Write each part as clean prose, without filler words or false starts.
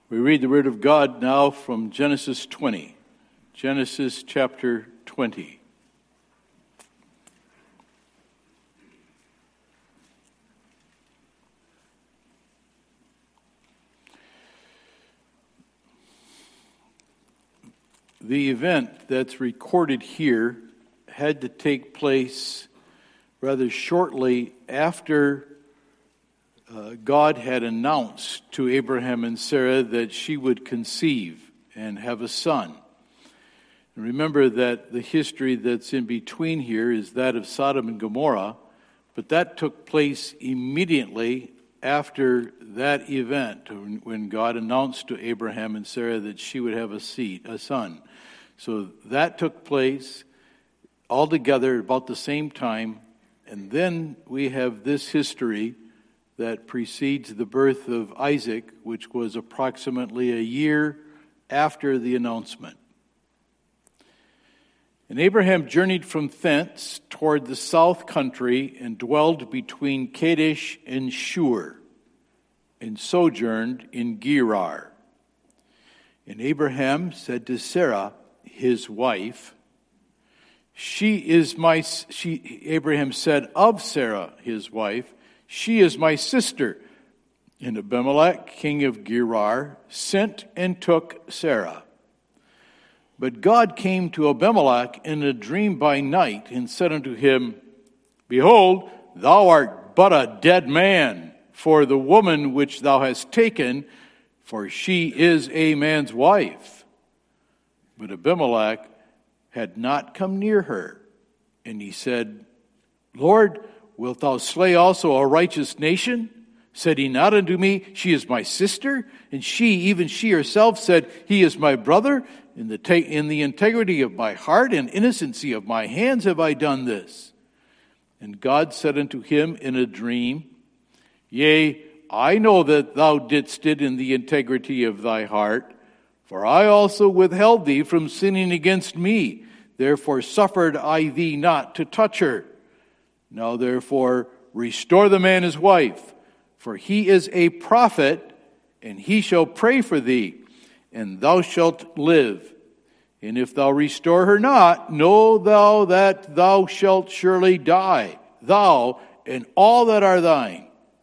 We read the Word of God now from Genesis 20. Genesis chapter 20. The event that's recorded here had to take place rather shortly after God had announced to Abraham and Sarah that she would conceive and have a son. And remember that the history that's in between here is that of Sodom and Gomorrah, but that took place immediately after that event when God announced to Abraham and Sarah that she would have a son. So that took place all together about the same time, and then we have this history that precedes the birth of Isaac, which was approximately a year after the announcement. And Abraham journeyed from thence toward the south country and dwelled between Kadesh and Shur, and sojourned in Gerar. And Abraham said to Sarah, his wife, Abraham said of Sarah, his wife, "She is my sister." And Abimelech, king of Gerar, sent and took Sarah. But God came to Abimelech in a dream by night and said unto him, "Behold, thou art but a dead man, for the woman which thou hast taken, for she is a man's wife." But Abimelech had not come near her. And he said, "Lord, wilt thou slay also a righteous nation? Said he not unto me, She is my sister? And she, even she herself, said, He is my brother. In the integrity of my heart and innocency of my hands have I done this." And God said unto him in a dream, "Yea, I know that thou didst it in the integrity of thy heart, for I also withheld thee from sinning against me. Therefore suffered I thee not to touch her. Now therefore restore the man his wife, for he is a prophet, and he shall pray for thee, and thou shalt live. And if thou restore her not, know thou that thou shalt surely die, thou and all that are thine."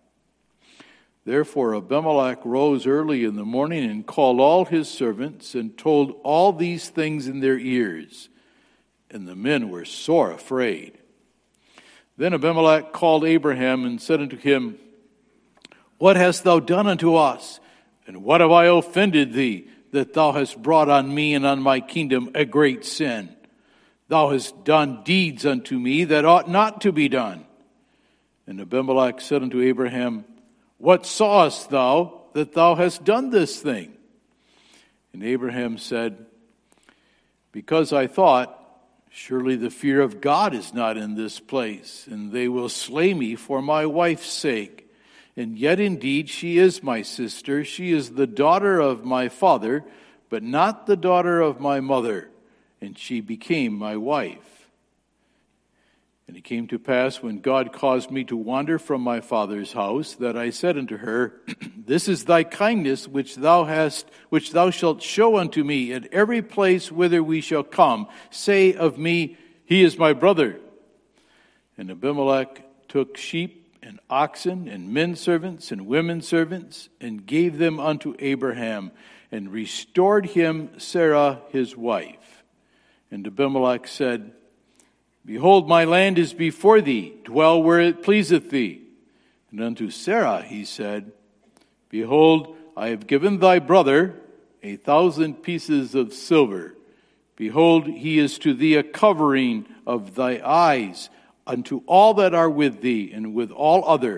Therefore Abimelech rose early in the morning and called all his servants and told all these things in their ears. And the men were sore afraid. Then Abimelech called Abraham and said unto him, "What hast thou done unto us? And what have I offended thee, that thou hast brought on me and on my kingdom a great sin? Thou hast done deeds unto me that ought not to be done." And Abimelech said unto Abraham, "What sawest thou that thou hast done this thing?" And Abraham said, "Because I thought, surely the fear of God is not in this place, and they will slay me for my wife's sake. And yet indeed she is my sister. She is the daughter of my father, but not the daughter of my mother. And she became my wife. And it came to pass, when God caused me to wander from my father's house, that I said unto her, This is thy kindness which thou shalt show unto me at every place whither we shall come. Say of me, He is my brother." And Abimelech took sheep and oxen and men servants and women servants, and gave them unto Abraham, and restored him Sarah his wife. And Abimelech said, "Behold, my land is before thee. Dwell where it pleaseth thee." And unto Sarah he said, "Behold, I have given thy brother 1,000 pieces of silver. Behold, he is to thee a covering of thy eyes unto all that are with thee, and with all other."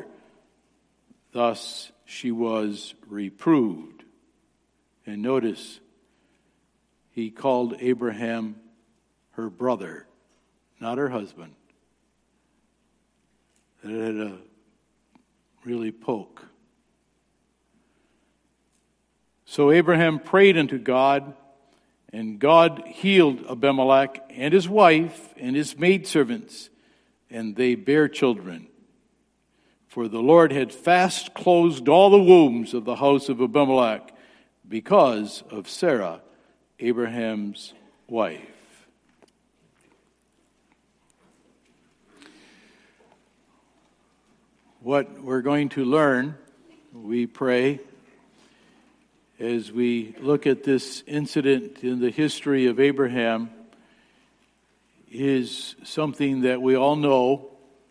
Thus she was reproved. And notice, he called Abraham her brother, not her husband. That had to really poke. So Abraham prayed unto God, and God healed Abimelech and his wife and his maidservants, and they bare children. For the Lord had fast closed all the wombs of the house of Abimelech, because of Sarah, Abraham's wife. What we're going to learn, we pray, as we look at this incident in the history of Abraham, is something that we all know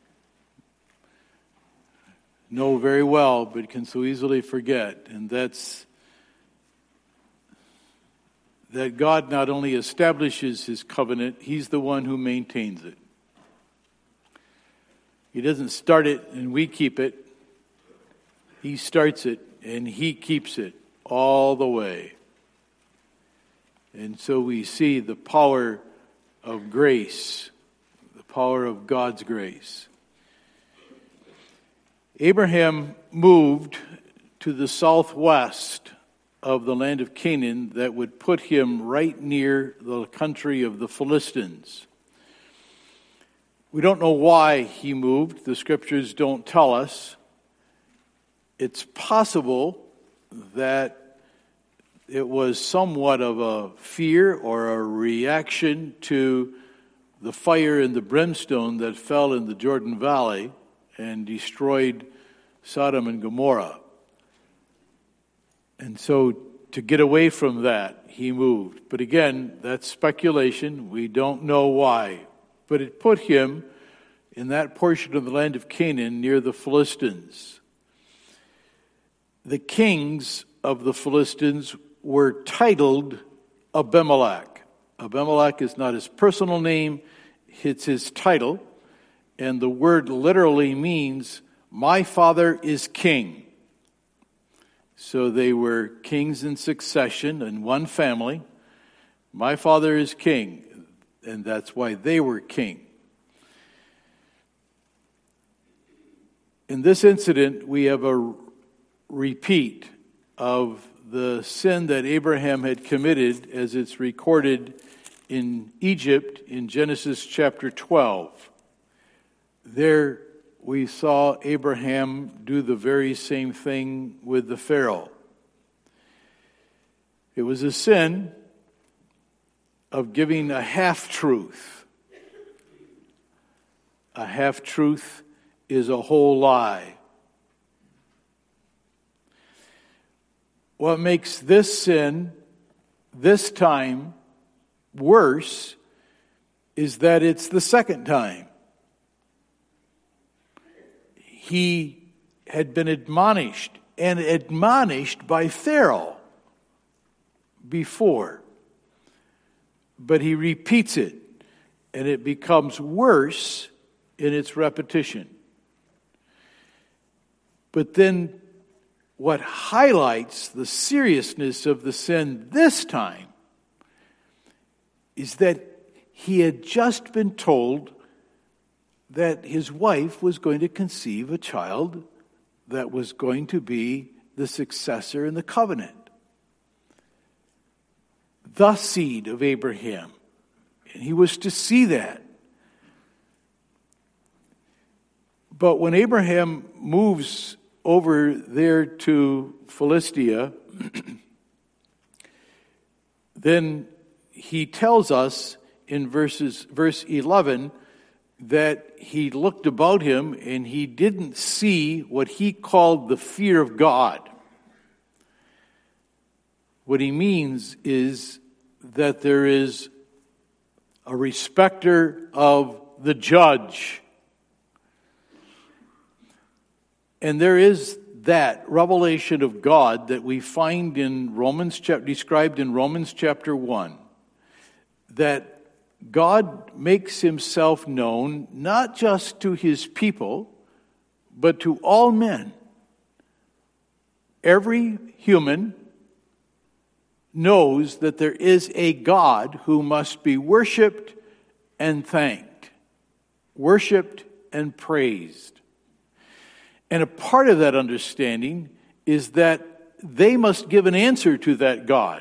very well, but can so easily forget, and that's that God not only establishes his covenant, he's the one who maintains it. He doesn't start it and we keep it. He starts it and he keeps it all the way. And so we see the power of grace, the power of God's grace. Abraham moved to the southwest of the land of Canaan that would put him right near the country of the Philistines. We don't know why he moved. The scriptures don't tell us. It's possible that it was somewhat of a fear or a reaction to the fire and the brimstone that fell in the Jordan Valley and destroyed Sodom and Gomorrah. And so to get away from that, he moved. But again, that's speculation. We don't know why. But it put him in that portion of the land of Canaan near the Philistines. The kings of the Philistines were titled Abimelech. Abimelech is not his personal name, it's his title. And the word literally means, my father is king. So they were kings in succession in one family. My father is king. And that's why they were king. In this incident, we have a repeat of the sin that Abraham had committed as it's recorded in Egypt in Genesis chapter 12. There we saw Abraham do the very same thing with the Pharaoh. It was a sin of giving a half-truth. A half-truth is a whole lie. What makes this sin, this time, worse is that it's the second time. He had been admonished by Pharaoh before. But he repeats it, and it becomes worse in its repetition. But then what highlights the seriousness of the sin this time is that he had just been told that his wife was going to conceive a child that was going to be the successor in the covenant. The seed of Abraham. And he was to see that. But when Abraham moves over there to Philistia, then he tells us in verse 11 that he looked about him and he didn't see what he called the fear of God. What he means is that there is a respecter of the judge. And there is that revelation of God that we find in described in Romans chapter 1, that God makes himself known not just to his people, but to all men. Every human knows that there is a God who must be worshiped and thanked, worshiped and praised. And a part of that understanding is that they must give an answer to that God.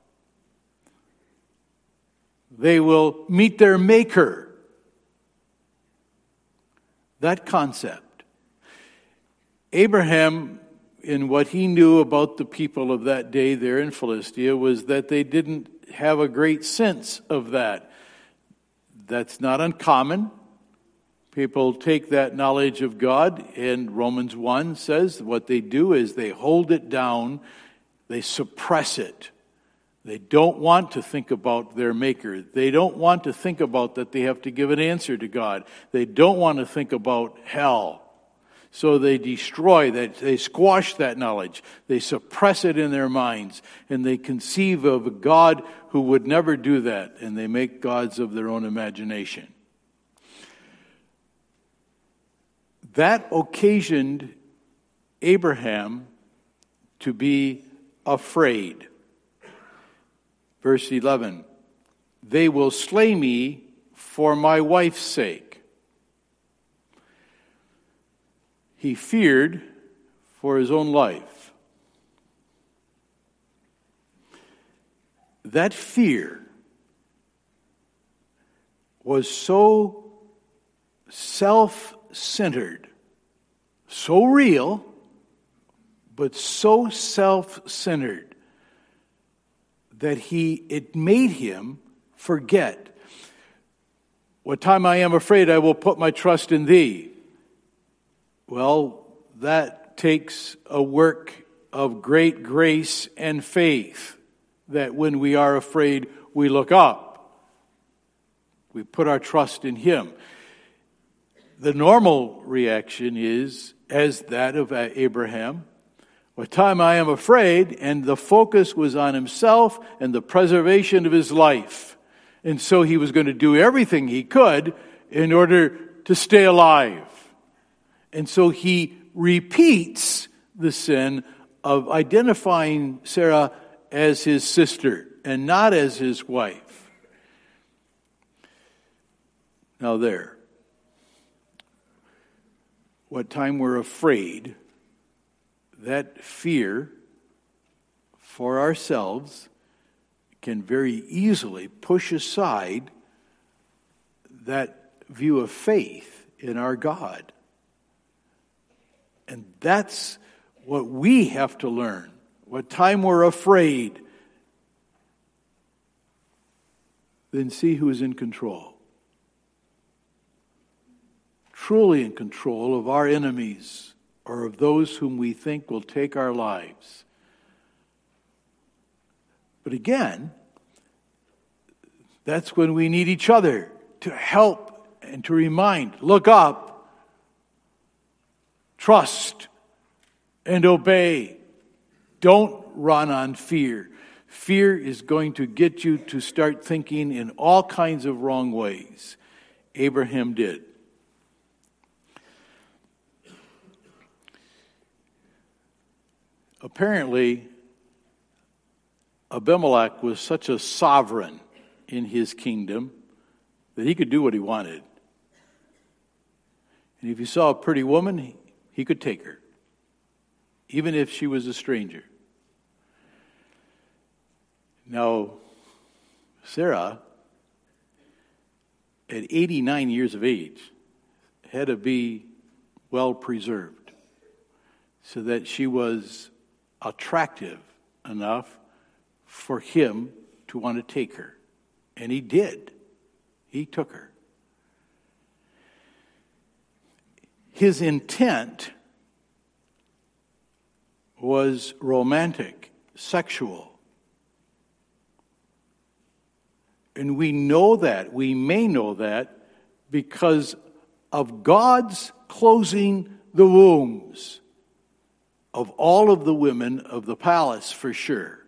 They will meet their maker. That concept. Abraham in what he knew about the people of that day there in Philistia was that they didn't have a great sense of that. That's not uncommon. People take that knowledge of God, and Romans 1 says what they do is they hold it down, they suppress it. They don't want to think about their Maker. They don't want to think about that they have to give an answer to God. They don't want to think about hell. So they destroy that, they squash that knowledge. They suppress it in their minds, and they conceive of a God who would never do that, and they make gods of their own imagination. That occasioned Abraham to be afraid. Verse 11, they will slay me for my wife's sake. He feared for his own life. That fear was so self-centered, so real, but so self-centered that it made him forget. What time I am afraid, I will put my trust in thee. Well, that takes a work of great grace and faith, that when we are afraid, we look up. We put our trust in him. The normal reaction is as that of Abraham. What time I am afraid, and the focus was on himself and the preservation of his life. And so he was going to do everything he could in order to stay alive. And so he repeats the sin of identifying Sarah as his sister and not as his wife. Now there. What time we're afraid, that fear for ourselves can very easily push aside that view of faith in our God. And that's what we have to learn. What time we're afraid, then see who's in control. Truly in control of our enemies, or of those whom we think will take our lives. But again, that's when we need each other to help and to remind. Look up, trust, and obey. Don't run on fear. Fear is going to get you to start thinking in all kinds of wrong ways. Abraham did. Apparently, Abimelech was such a sovereign in his kingdom that he could do what he wanted. And if he saw a pretty woman, he could take her, even if she was a stranger. Now, Sarah, at 89 years of age, had to be well preserved so that she was attractive enough for him to want to take her. And he did. He took her. His intent was romantic, sexual. And we know that, we may know that, because of God's closing the wombs of all of the women of the palace, for sure.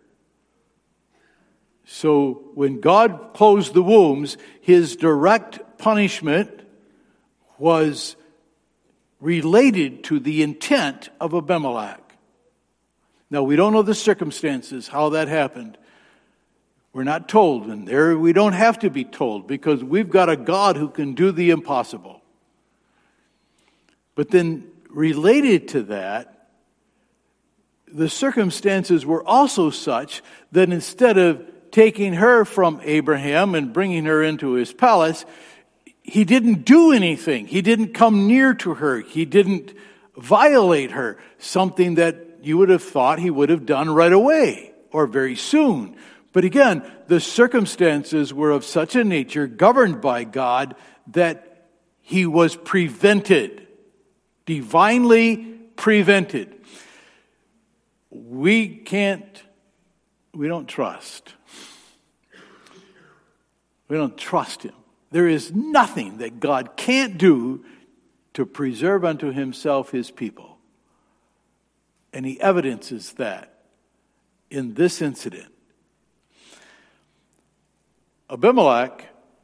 So when God closed the wombs, his direct punishment was related to the intent of Abimelech. Now, we don't know the circumstances, how that happened. We're not told, and there we don't have to be told, because we've got a God who can do the impossible. But then, related to that, the circumstances were also such that instead of taking her from Abraham and bringing her into his palace, he didn't do anything. He didn't come near to her. He didn't violate her, something that you would have thought he would have done right away or very soon. But again, the circumstances were of such a nature, governed by God, that he was prevented, divinely prevented. We don't trust. We don't trust him. There is nothing that God can't do to preserve unto himself his people. And he evidences that in this incident. Abimelech,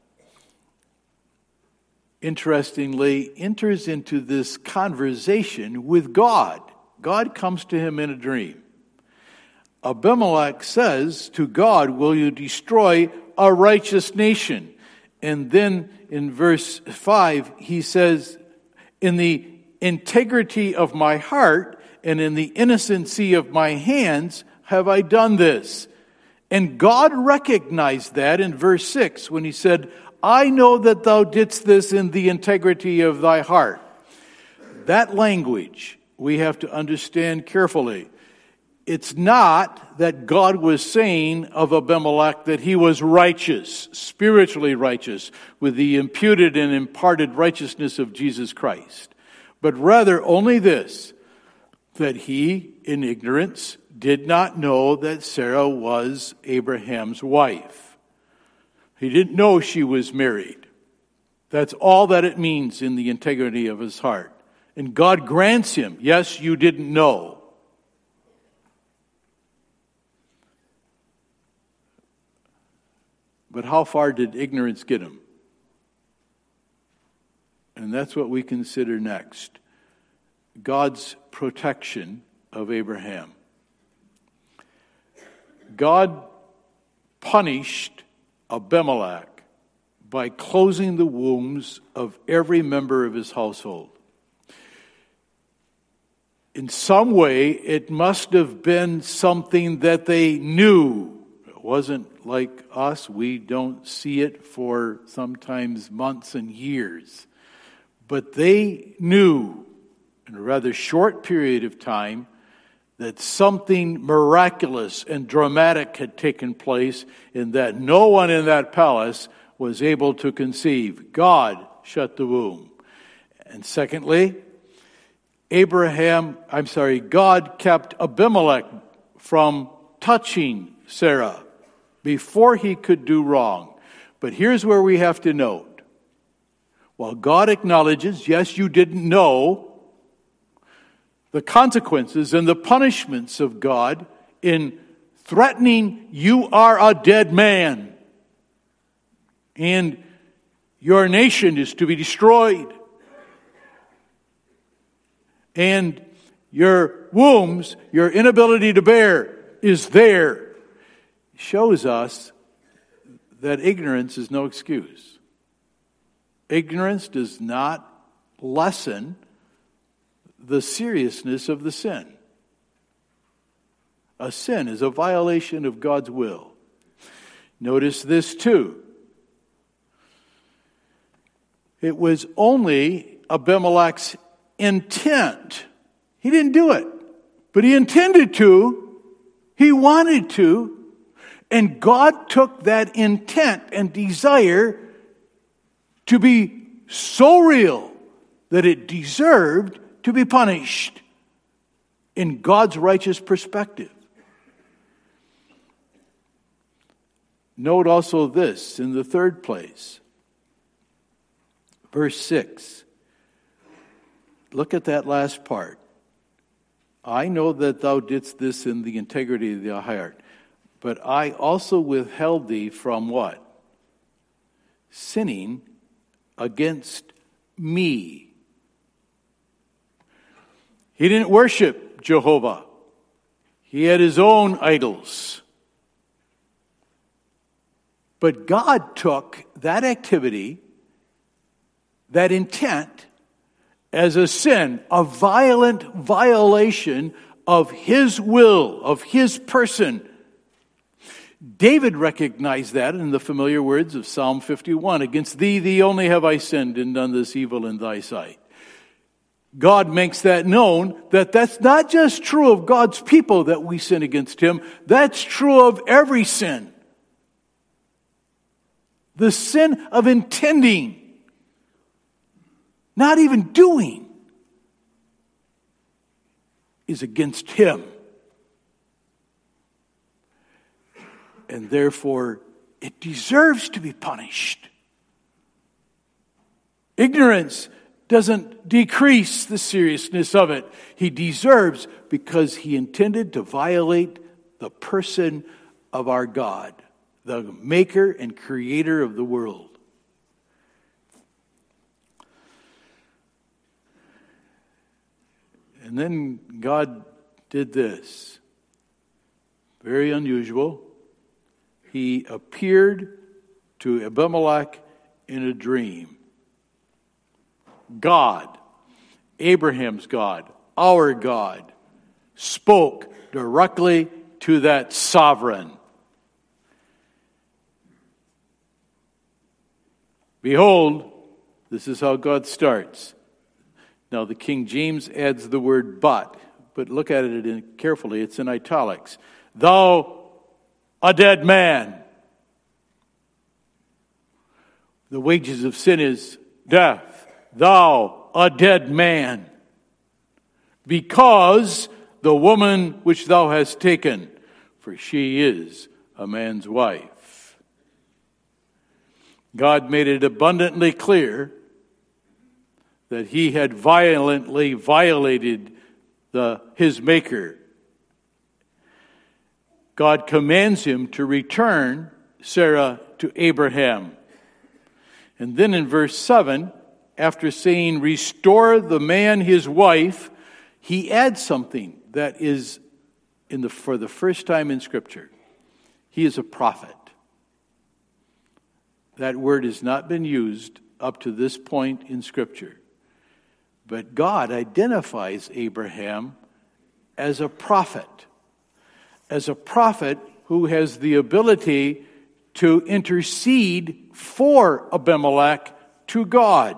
interestingly, enters into this conversation with God. God comes to him in a dream. Abimelech says to God, "Will you destroy a righteous nation?" And then in verse 5, he says, "In the integrity of my heart and in the innocency of my hands have I done this." And God recognized that in verse 6 when he said, "I know that thou didst this in the integrity of thy heart." That language we have to understand carefully. It's not that God was saying of Abimelech that he was righteous, spiritually righteous, with the imputed and imparted righteousness of Jesus Christ. But rather only this, that he, in ignorance, did not know that Sarah was Abraham's wife. He didn't know she was married. That's all that it means in the integrity of his heart. And God grants him, yes, you didn't know. But how far did ignorance get him? And that's what we consider next. God's protection of Abraham. God punished Abimelech by closing the wombs of every member of his household. In some way, it must have been something that they knew. It wasn't like us. We don't see it for sometimes months and years. But they knew in a rather short period of time that something miraculous and dramatic had taken place, in that no one in that palace was able to conceive. God shut the womb. And secondly, God kept Abimelech from touching Sarah before he could do wrong. But here's where we have to note. While God acknowledges, yes, you didn't know, the consequences and the punishments of God in threatening, you are a dead man and your nation is to be destroyed and your wombs, your inability to bear is there, shows us that ignorance is no excuse. Ignorance does not lessen the seriousness of the sin. A sin is a violation of God's will. Notice this too. It was only Abimelech's intent. He didn't do it, but he intended to. He wanted to. And God took that intent and desire to be so real that it deserved to be punished in God's righteous perspective. Note also this in the third place. Verse 6. Look at that last part. I know that thou didst this in the integrity of thy heart, but I also withheld thee from what? Sinning against me. He didn't worship Jehovah. He had his own idols. But God took that activity, that intent, as a sin, a violent violation of his will, of his person. David recognized that in the familiar words of Psalm 51. Against thee only have I sinned and done this evil in thy sight. God makes that known, that that's not just true of God's people that we sin against Him. That's true of every sin. The sin of intending, not even doing, is against Him. And therefore, it deserves to be punished. Ignorance doesn't decrease the seriousness of it. He deserves because he intended to violate the person of our God, the maker and creator of the world. And then God did this. Very unusual. He appeared to Abimelech in a dream. God, Abraham's God, our God, spoke directly to that sovereign. Behold, this is how God starts. Now the King James adds the word but look at it carefully. It's in italics. Thou, a dead man. The wages of sin is death. Thou, a dead man, because the woman which thou hast taken, for she is a man's wife. God made it abundantly clear that he had violently violated his maker. God commands him to return Sarah to Abraham. And then in verse 7, after saying, restore the man his wife, he adds something that is for the first time in Scripture. He is a prophet. That word has not been used up to this point in Scripture. But God identifies Abraham as a prophet who has the ability to intercede for Abimelech to God.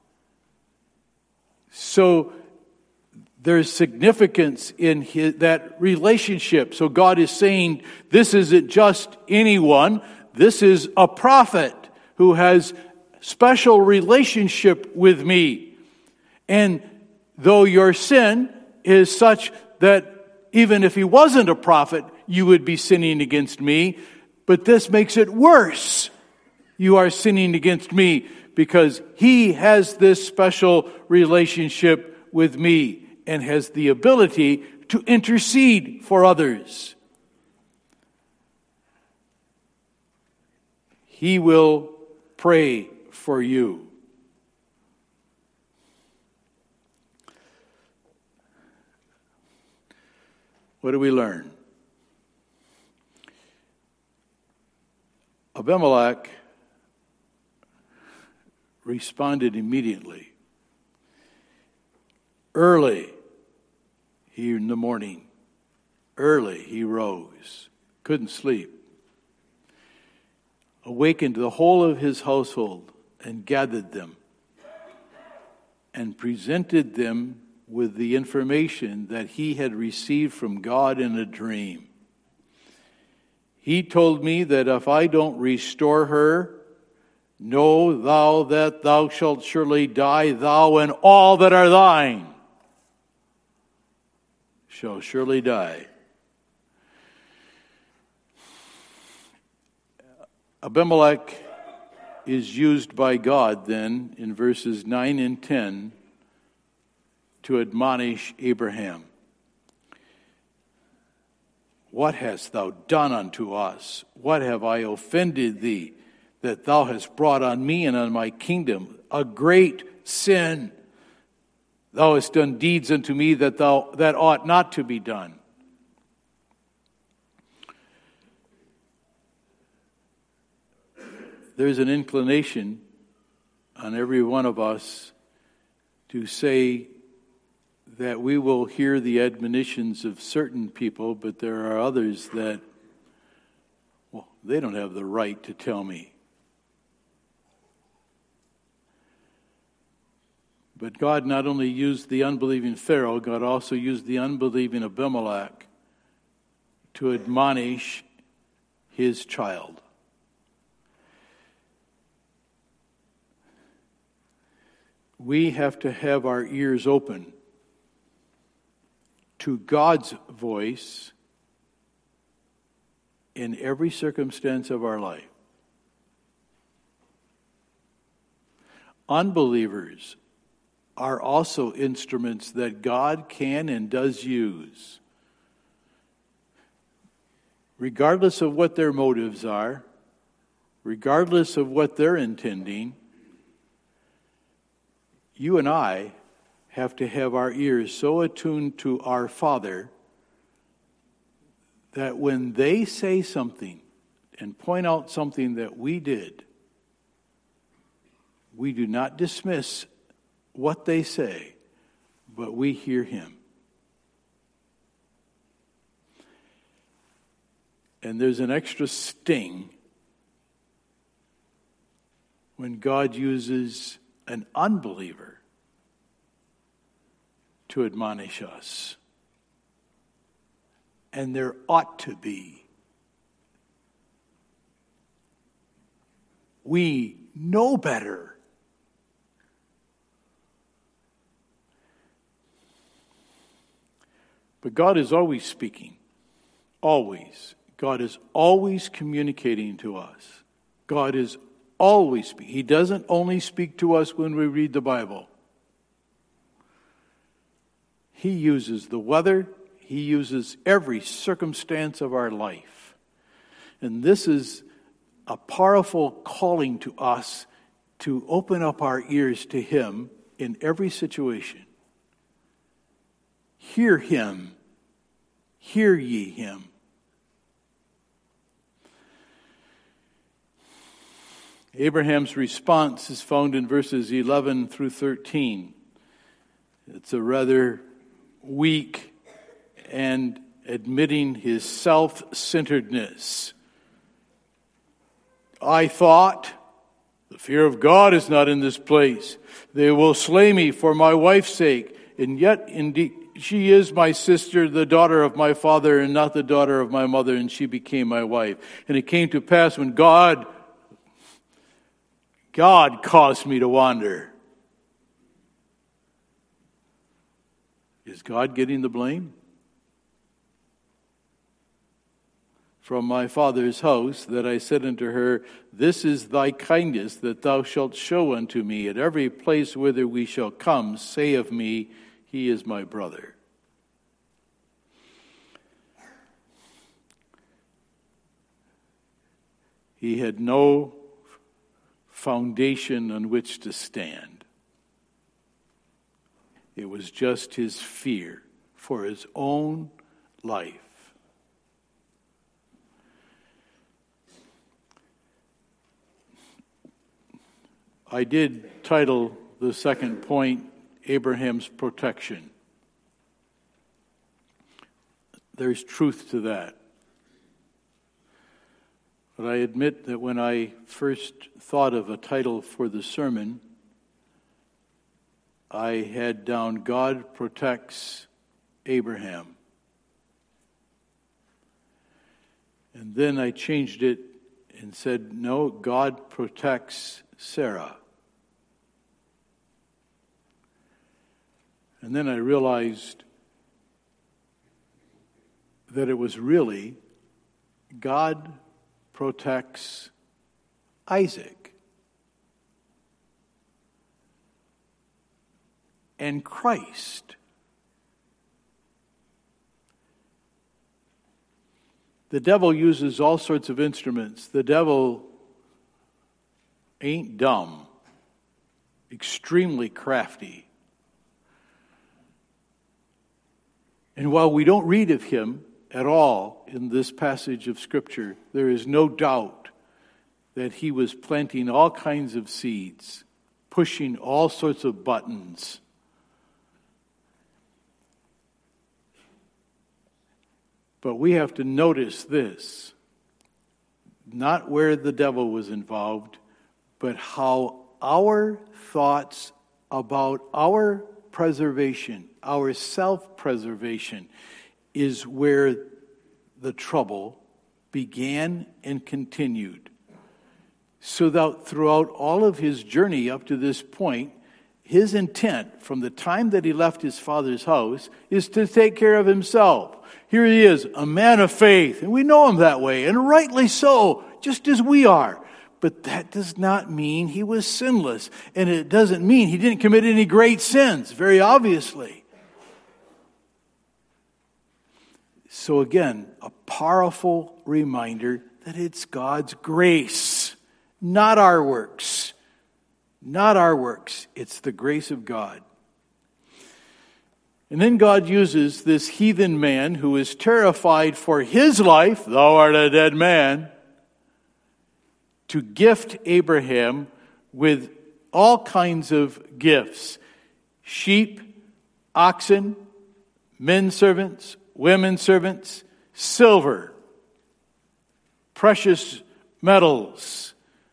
So there's significance in that relationship. So God is saying, this isn't just anyone. This is a prophet who has special relationship with me. And though your sin is such that even if he wasn't a prophet, you would be sinning against me. But this makes it worse. You are sinning against me because he has this special relationship with me and has the ability to intercede for others. He will pray for you. What do we learn? Abimelech responded immediately. Early in the morning, he rose, couldn't sleep, awakened the whole of his household and gathered them and presented them with the information that he had received from God in a dream. He told me that if I don't restore her, know thou that thou shalt surely die, thou and all that are thine shall surely die. Abimelech is used by God then in verses 9 and 10 to admonish Abraham. What hast thou done unto us? What have I offended thee, that thou hast brought on me and on my kingdom a great sin? Thou hast done deeds unto me that ought not to be done. There's an inclination on every one of us to say that we will hear the admonitions of certain people, but there are others that, well, they don't have the right to tell me. But God not only used the unbelieving Pharaoh, God also used the unbelieving Abimelech to admonish his child. We have to have our ears open to God's voice in every circumstance of our life. Unbelievers are also instruments that God can and does use. Regardless of what their motives are, regardless of what they're intending, you and I have to have our ears so attuned to our Father that when they say something and point out something that we did, we do not dismiss what they say, but we hear Him. And there's an extra sting when God uses an unbeliever to admonish us. And there ought to be. We know better. But God is always speaking. Always. God is always communicating to us. God is always speaking. He doesn't only speak to us when we read the Bible. He uses the weather. He uses every circumstance of our life. And this is a powerful calling to us to open up our ears to Him in every situation. Hear Him. Hear ye Him. Abraham's response is found in verses 11 through 13. It's a rather weak and admitting his self-centeredness. I thought, the fear of God is not in this place. They will slay me for my wife's sake, and yet indeed she is my sister, the daughter of my father, and not the daughter of my mother, and she became my wife. And it came to pass when God caused me to wander. Is God getting the blame? From my father's house, that I said unto her, this is thy kindness that thou shalt show unto me. At every place whither we shall come, say of me, he is my brother. He had no foundation on which to stand. It was just his fear for his own life. I did title the second point, Abraham's protection. There's truth to that. But I admit that when I first thought of a title for the sermon, I had down God protects Abraham. And then I changed it and said, no, God protects Sarah. And then I realized that it was really God protects Isaac. And Christ. The devil uses all sorts of instruments. The devil ain't dumb, extremely crafty. And while we don't read of him at all in this passage of Scripture, there is no doubt that he was planting all kinds of seeds, pushing all sorts of buttons. But we have to notice this, not where the devil was involved, but how our thoughts about our preservation, our self-preservation, is where the trouble began and continued. So that throughout all of his journey up to this point, his intent from the time that he left his father's house is to take care of himself. Here he is, a man of faith, and we know him that way, and rightly so, just as we are. But that does not mean he was sinless, and it doesn't mean he didn't commit any great sins, very obviously. So again, a powerful reminder that it's God's grace, not our works. Not our works. It's the grace of God. And then God uses this heathen man who is terrified for his life, thou art a dead man, to gift Abraham with all kinds of gifts. Sheep, oxen, men servants, women servants, silver, precious metals,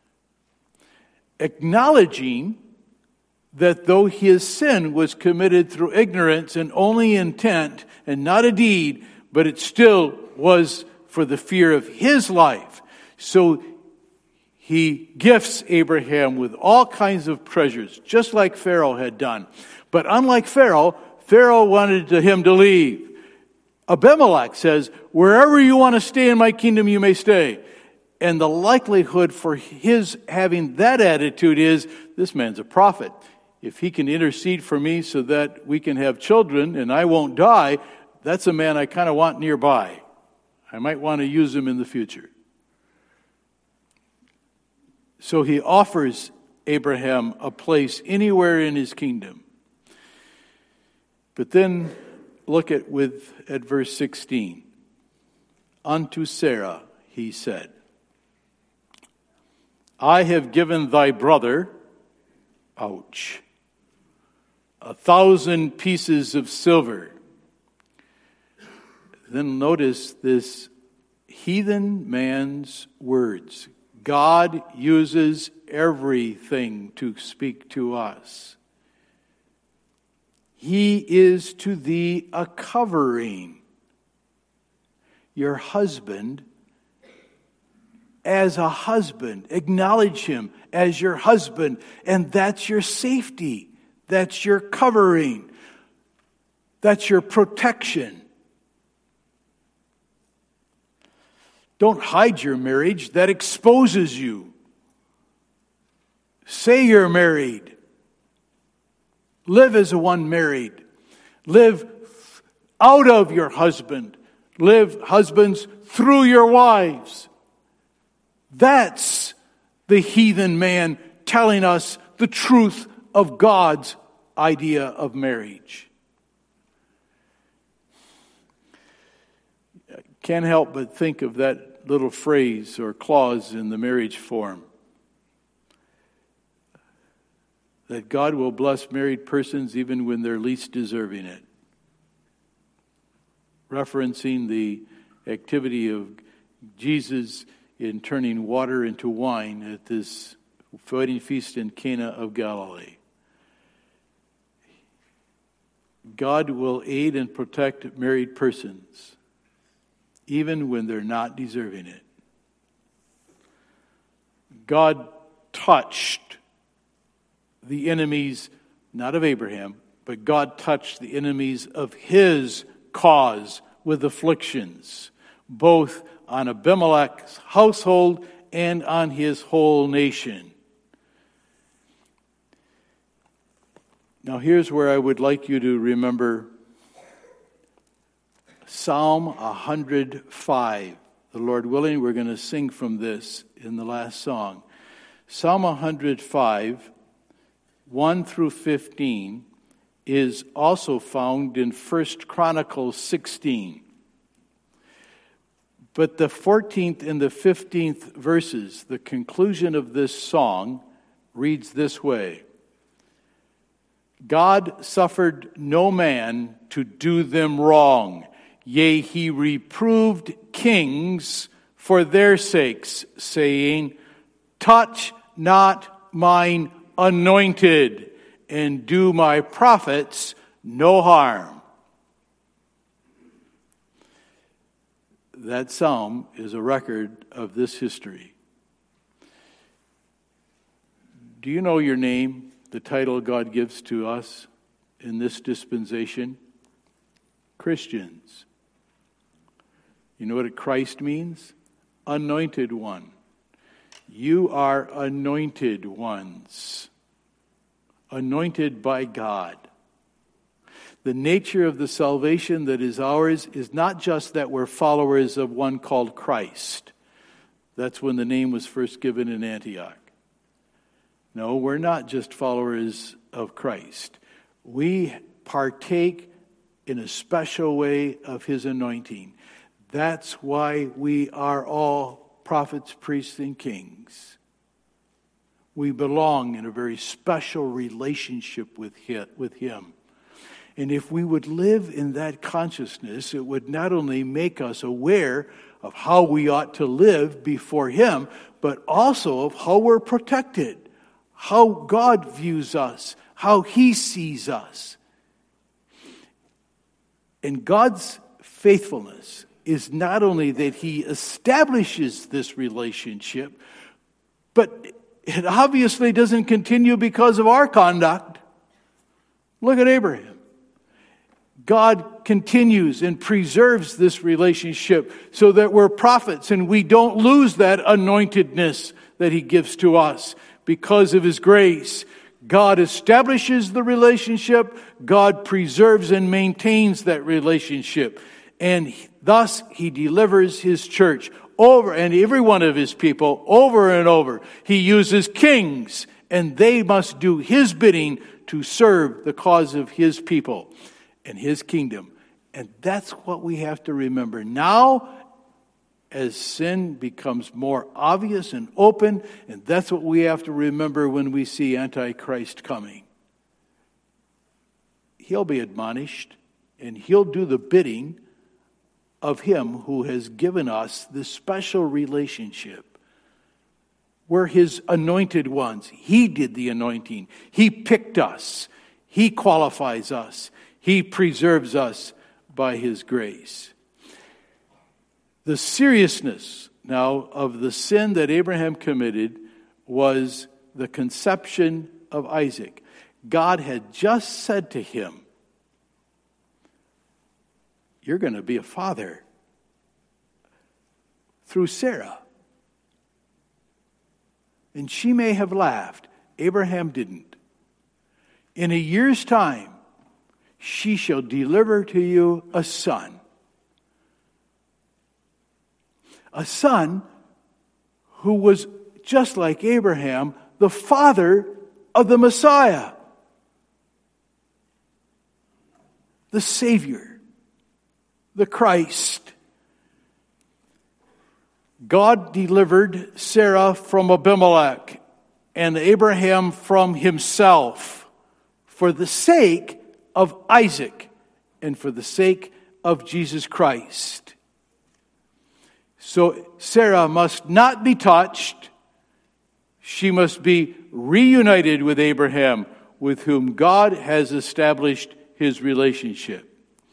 acknowledging that though his sin was committed through ignorance and only intent and not a deed, but it still was for the fear of his life. So he gifts Abraham with all kinds of treasures, just like Pharaoh had done. But unlike Pharaoh, Pharaoh wanted him to leave. Abimelech says, wherever you want to stay in my kingdom, you may stay. And the likelihood for his having that attitude is, this man's a prophet. If he can intercede for me so that we can have children and I won't die, that's a man I kind of want nearby. I might want to use him in the future. So he offers Abraham a place anywhere in his kingdom. But then look at verse 16. Unto Sarah he said, I have given thy brother, ouch, 1,000 pieces of silver. Then notice this heathen man's words. God uses everything to speak to us. He is to thee a covering. Your husband, as a husband, acknowledge him as your husband, and that's your safety. That's your covering. That's your protection. Don't hide your marriage. That exposes you. Say you're married. Live as one married. Live out of your husband. Live, husbands, through your wives. That's the heathen man telling us the truth of God's idea of marriage. Can't help but think of that little phrase or clause in the marriage form. That God will bless married persons even when they're least deserving it. Referencing the activity of Jesus in turning water into wine at this wedding feast in Cana of Galilee. God will aid and protect married persons, even when they're not deserving it. God touched the enemies, not of Abraham, but God touched the enemies of his cause with afflictions, both on Abimelech's household and on his whole nation. Now here's where I would like you to remember Psalm 105. The Lord willing, we're going to sing from this in the last song. Psalm 105, 1 through 15, is also found in 1 Chronicles 16. But the 14th and the 15th verses, the conclusion of this song, reads this way. God suffered no man to do them wrong. Yea, he reproved kings for their sakes, saying, touch not mine anointed, and do my prophets no harm. That psalm is a record of this history. Do you know your name, the title God gives to us in this dispensation? Christians. You know what Christ means? Anointed one. You are anointed ones. Anointed by God. The nature of the salvation that is ours is not just that we're followers of one called Christ. That's when the name was first given in Antioch. No, we're not just followers of Christ. We partake in a special way of his anointing. That's why we are all prophets, priests, and kings. We belong in a very special relationship with him. And if we would live in that consciousness, it would not only make us aware of how we ought to live before him, but also of how we're protected, how God views us, how he sees us. And God's faithfulness is not only that he establishes this relationship, but it obviously doesn't continue because of our conduct. Look at Abraham. God continues and preserves this relationship so that we're prophets and we don't lose that anointedness that he gives to us because of his grace. God establishes the relationship. God preserves and maintains that relationship. And thus he delivers his church over, and every one of his people over and over. He uses kings, and they must do his bidding to serve the cause of his people and his kingdom. And that's what we have to remember. Now, as sin becomes more obvious and open, and that's what we have to remember when we see Antichrist coming. He'll be admonished, and he'll do the bidding of him who has given us this special relationship. We're his anointed ones. He did the anointing. He picked us. He qualifies us. He preserves us by his grace. The seriousness now of the sin that Abraham committed was the conception of Isaac. God had just said to him, you're going to be a father through Sarah. And she may have laughed. Abraham didn't. In a year's time, she shall deliver to you a son. A son who was just like Abraham, the father of the Messiah, the Savior, the Christ. God delivered Sarah from Abimelech and Abraham from himself for the sake of Isaac and for the sake of Jesus Christ. So Sarah must not be touched. She must be reunited with Abraham, with whom God has established his relationship.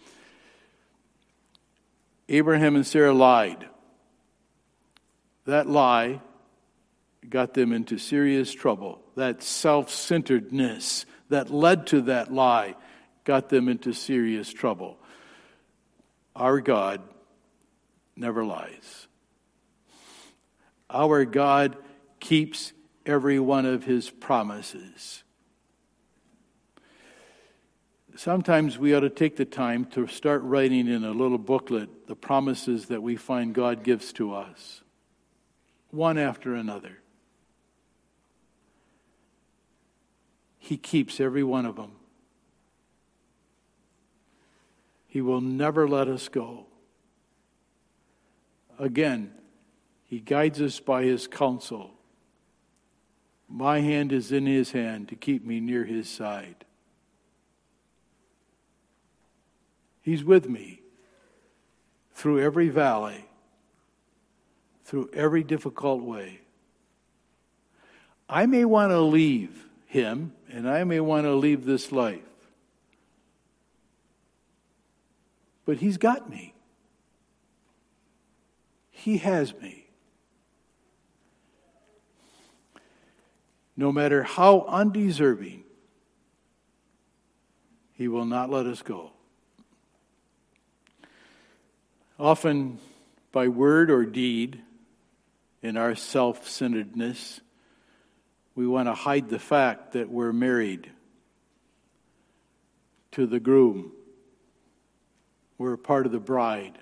Abraham and Sarah lied. That lie got them into serious trouble. That self-centeredness that led to that lie got them into serious trouble. Our God never lies. Our God keeps every one of his promises. Sometimes we ought to take the time to start writing in a little booklet the promises that we find God gives to us, one after another. He keeps every one of them. He will never let us go. Again, he guides us by his counsel. My hand is in his hand to keep me near his side. He's with me through every valley, through every difficult way. I may want to leave him, and I may want to leave this life. But he's got me. He has me. No matter how undeserving, he will not let us go. Often, by word or deed, in our self-centeredness, we want to hide the fact that we're married to the groom. We're a part of the bride.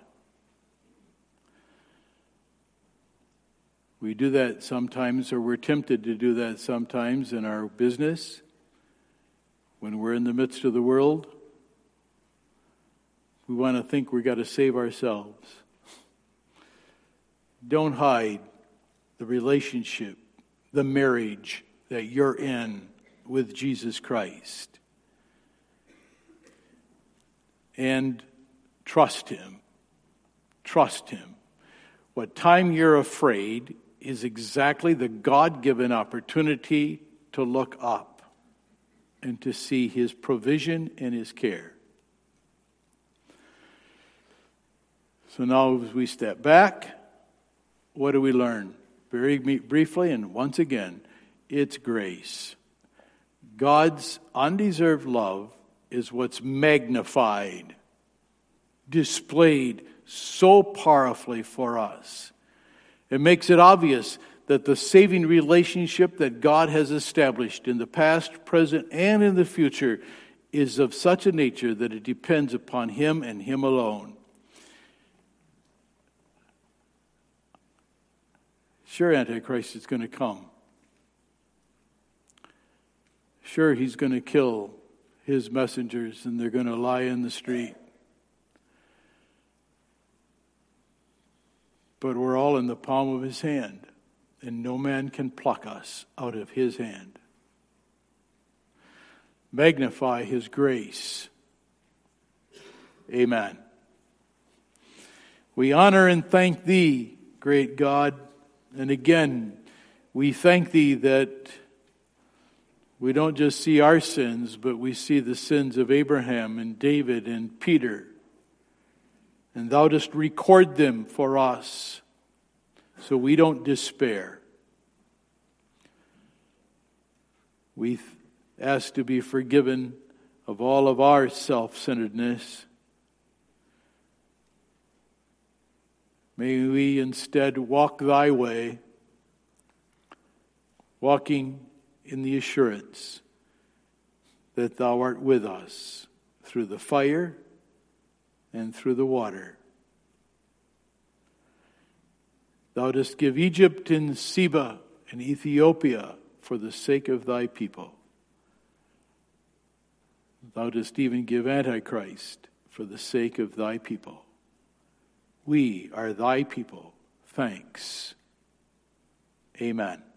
We do that sometimes, or we're tempted to do that sometimes in our business, when we're in the midst of the world. We want to think we've got to save ourselves. Don't hide the relationship, the marriage that you're in with Jesus Christ. And trust him. Trust him. What time you're afraid is exactly the God-given opportunity to look up and to see his provision and his care. So now as we step back, what do we learn? Very briefly and once again, it's grace. God's undeserved love is what's magnified, displayed so powerfully for us. It makes it obvious that the saving relationship that God has established in the past, present, and in the future is of such a nature that it depends upon him and him alone. Sure, Antichrist is going to come. Sure, he's going to kill his messengers and they're going to lie in the street. But we're all in the palm of his hand, and no man can pluck us out of his hand. Magnify his grace. Amen. We honor and thank thee, great God. And again, we thank thee that we don't just see our sins, but we see the sins of Abraham and David and Peter. And thou dost record them for us so we don't despair. We ask to be forgiven of all of our self-centeredness. May we instead walk thy way, walking in the assurance that thou art with us through the fire and through the water. Thou dost give Egypt and Seba and Ethiopia for the sake of thy people. Thou dost even give Antichrist for the sake of thy people. We are thy people. Thanks. Amen.